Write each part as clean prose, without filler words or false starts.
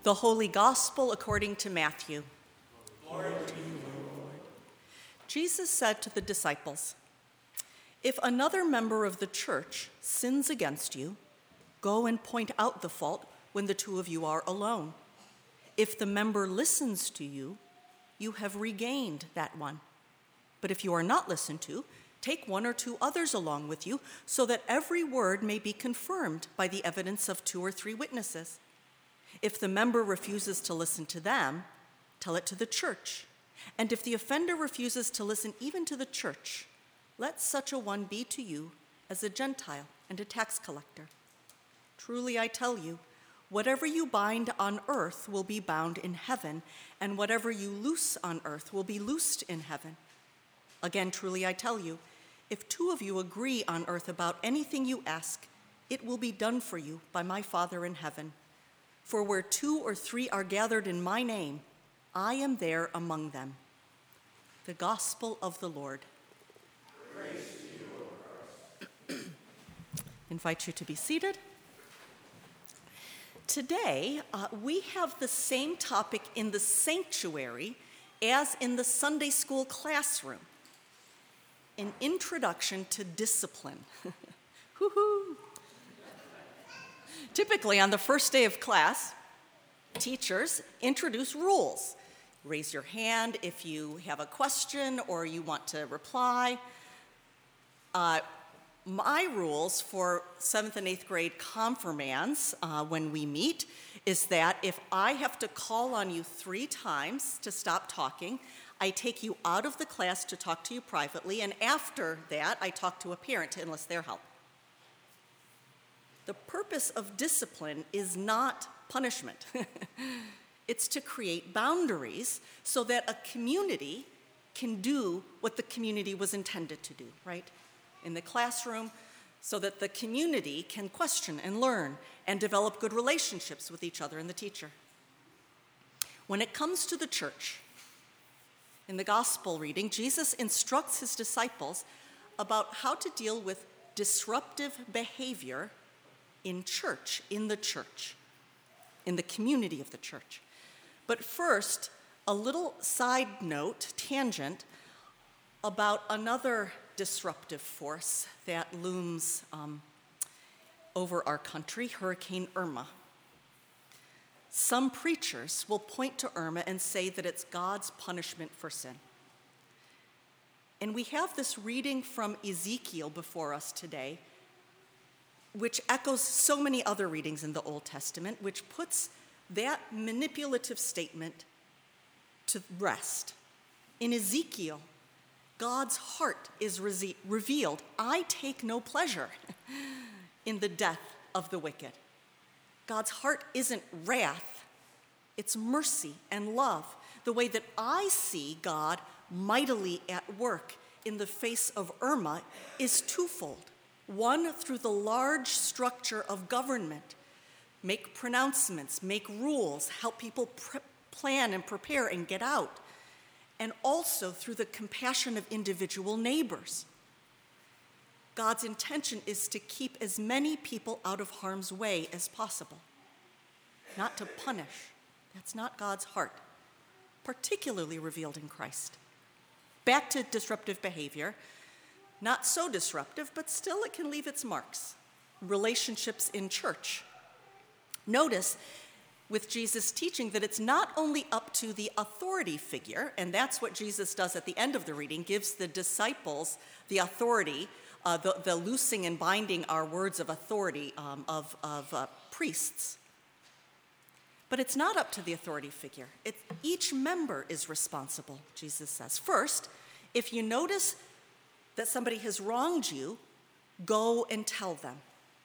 The Holy Gospel according to Matthew. Glory to you, Lord. Jesus said to the disciples, "If another member of the church sins against you, go and point out the fault when the two of you are alone. If the member listens to you, you have regained that one. But if you are not listened to, take one or two others along with you, so that every word may be confirmed by the evidence of 2 or 3 witnesses. If the member refuses to listen to them, tell it to the church. And if the offender refuses to listen even to the church, let such a one be to you as a Gentile and a tax collector. Truly I tell you, whatever you bind on earth will be bound in heaven, and whatever you loose on earth will be loosed in heaven. Again, truly I tell you, if 2 of you agree on earth about anything you ask, it will be done for you by my Father in heaven. For where 2 or 3 are gathered in my name, I am there among them." The Gospel of the Lord. Praise to you, O Christ. Invite you to be seated. Today, we have the same topic in the sanctuary as in the Sunday school classroom: an introduction to discipline. Woo-hoo! Typically, on the first day of class, teachers introduce rules. Raise your hand if you have a question or you want to reply. My rules for 7th and 8th grade confirmands when we meet is that if I have to call on you 3 times to stop talking, I take you out of the class to talk to you privately, and after that, I talk to a parent to enlist their help. The purpose of discipline is not punishment. It's to create boundaries so that a community can do what the community was intended to do, right? In the classroom, so that the community can question and learn and develop good relationships with each other and the teacher. When it comes to the church, in the gospel reading, Jesus instructs his disciples about how to deal with disruptive behavior in church, in the community of the church. But first, a little side note, tangent, about another disruptive force that looms over our country, Hurricane Irma. Some preachers will point to Irma and say that it's God's punishment for sin. And we have this reading from Ezekiel before us today, which echoes so many other readings in the Old Testament, which puts that manipulative statement to rest. In Ezekiel, God's heart is revealed. I take no pleasure in the death of the wicked. God's heart isn't wrath, it's mercy and love. The way that I see God mightily at work in the face of Irma is twofold. One, through the large structure of government, make pronouncements, make rules, help people plan and prepare and get out. And also through the compassion of individual neighbors. God's intention is to keep as many people out of harm's way as possible, not to punish. That's not God's heart, particularly revealed in Christ. Back to disruptive behavior. Not so disruptive, but still it can leave its marks. Relationships in church. Notice with Jesus' teaching that it's not only up to the authority figure, and that's what Jesus does at the end of the reading, gives the disciples the authority, the loosing and binding are words of authority of priests. But it's not up to the authority figure. Each member is responsible, Jesus says. First, if you notice that somebody has wronged you, go and tell them.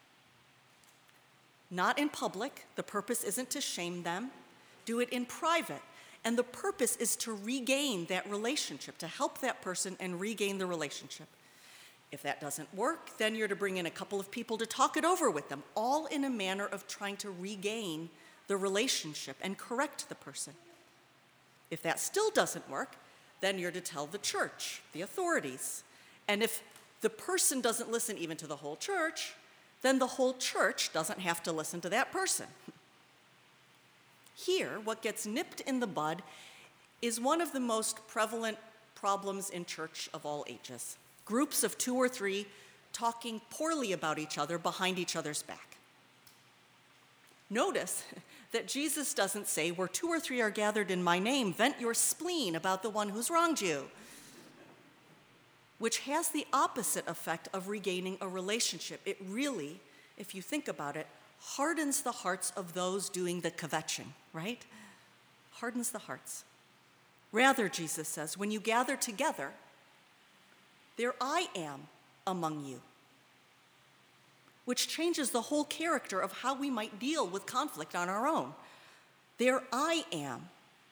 Not in public. The purpose isn't to shame them. Do it in private. And the purpose is to regain that relationship, to help that person and regain the relationship. If that doesn't work, then you're to bring in a couple of people to talk it over with them, all in a manner of trying to regain the relationship and correct the person. If that still doesn't work, then you're to tell the church, the authorities. And if the person doesn't listen even to the whole church, then the whole church doesn't have to listen to that person. Here, what gets nipped in the bud is one of the most prevalent problems in church of all ages. Groups of 2 or 3 talking poorly about each other behind each other's back. Notice that Jesus doesn't say, where 2 or 3 are gathered in my name, vent your spleen about the one who's wronged you, which has the opposite effect of regaining a relationship. It really, if you think about it, hardens the hearts of those doing the kvetching, right? Hardens the hearts. Rather, Jesus says, when you gather together, there I am among you, which changes the whole character of how we might deal with conflict on our own. There I am,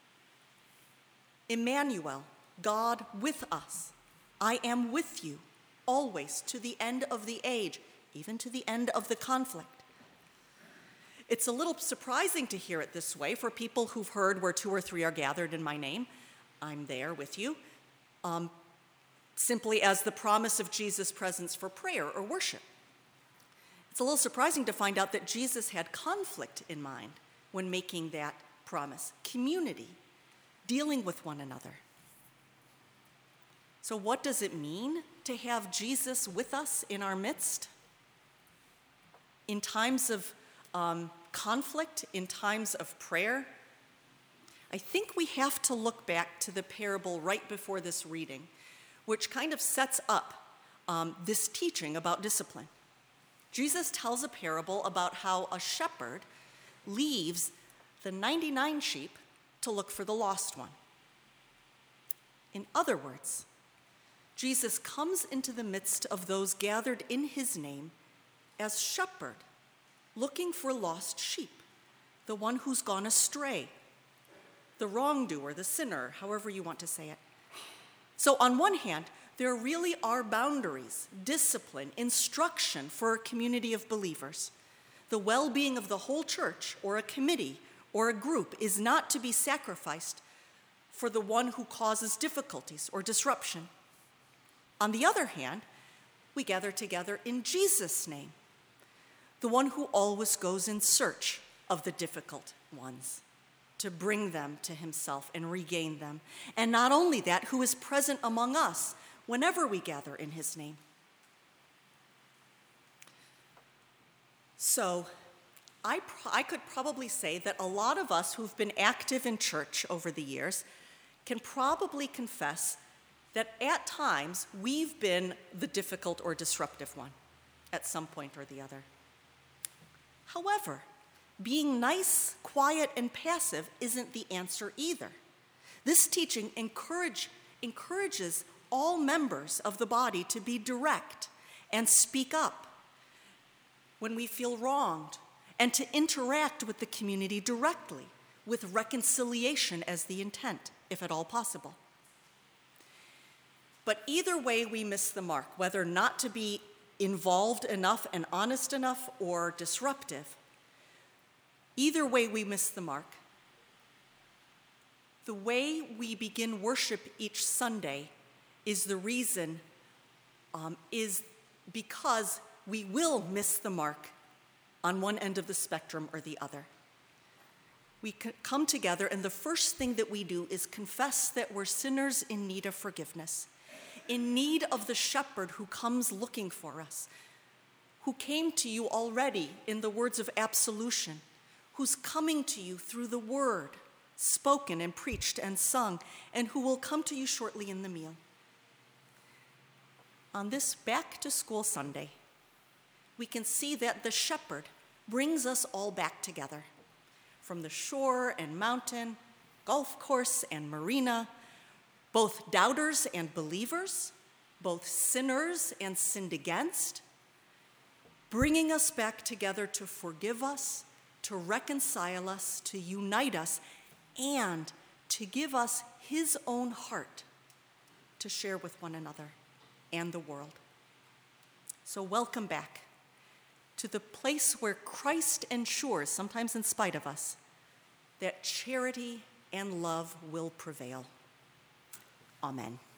Emmanuel, God with us. I am with you always to the end of the age, even to the end of the conflict. It's a little surprising to hear it this way for people who've heard where 2 or 3 are gathered in my name. I'm there with you, simply as the promise of Jesus' presence for prayer or worship. It's a little surprising to find out that Jesus had conflict in mind when making that promise, community, dealing with one another. So what does it mean to have Jesus with us in our midst? In times of conflict, in times of prayer, I think we have to look back to the parable right before this reading, which kind of sets up this teaching about discipline. Jesus tells a parable about how a shepherd leaves the 99 sheep to look for the lost one. In other words, Jesus comes into the midst of those gathered in his name as shepherd, looking for lost sheep, the one who's gone astray, the wrongdoer, the sinner, however you want to say it. So on one hand, there really are boundaries, discipline, instruction for a community of believers. The well-being of the whole church or a committee or a group is not to be sacrificed for the one who causes difficulties or disruption. On the other hand, we gather together in Jesus' name, the one who always goes in search of the difficult ones, to bring them to himself and regain them. And not only that, who is present among us whenever we gather in his name. So I could probably say that a lot of us who've been active in church over the years can probably confess that at times we've been the difficult or disruptive one at some point or the other. However, being nice, quiet, and passive isn't the answer either. This teaching encourages all members of the body to be direct and speak up when we feel wronged, and to interact with the community directly, with reconciliation as the intent, if at all possible. But either way we miss the mark, whether not to be involved enough and honest enough or disruptive, either way we miss the mark. The way we begin worship each Sunday is the reason, is because we will miss the mark on one end of the spectrum or the other. We come together, and the first thing that we do is confess that we're sinners in need of forgiveness, in need of the shepherd who comes looking for us, who came to you already in the words of absolution, who's coming to you through the word, spoken and preached and sung, and who will come to you shortly in the meal. On this back-to-school Sunday, we can see that the shepherd brings us all back together, from the shore and mountain, golf course and marina, both doubters and believers, both sinners and sinned against, bringing us back together to forgive us, to reconcile us, to unite us, and to give us his own heart to share with one another and the world. So welcome back to the place where Christ ensures, sometimes in spite of us, that charity and love will prevail. Amen.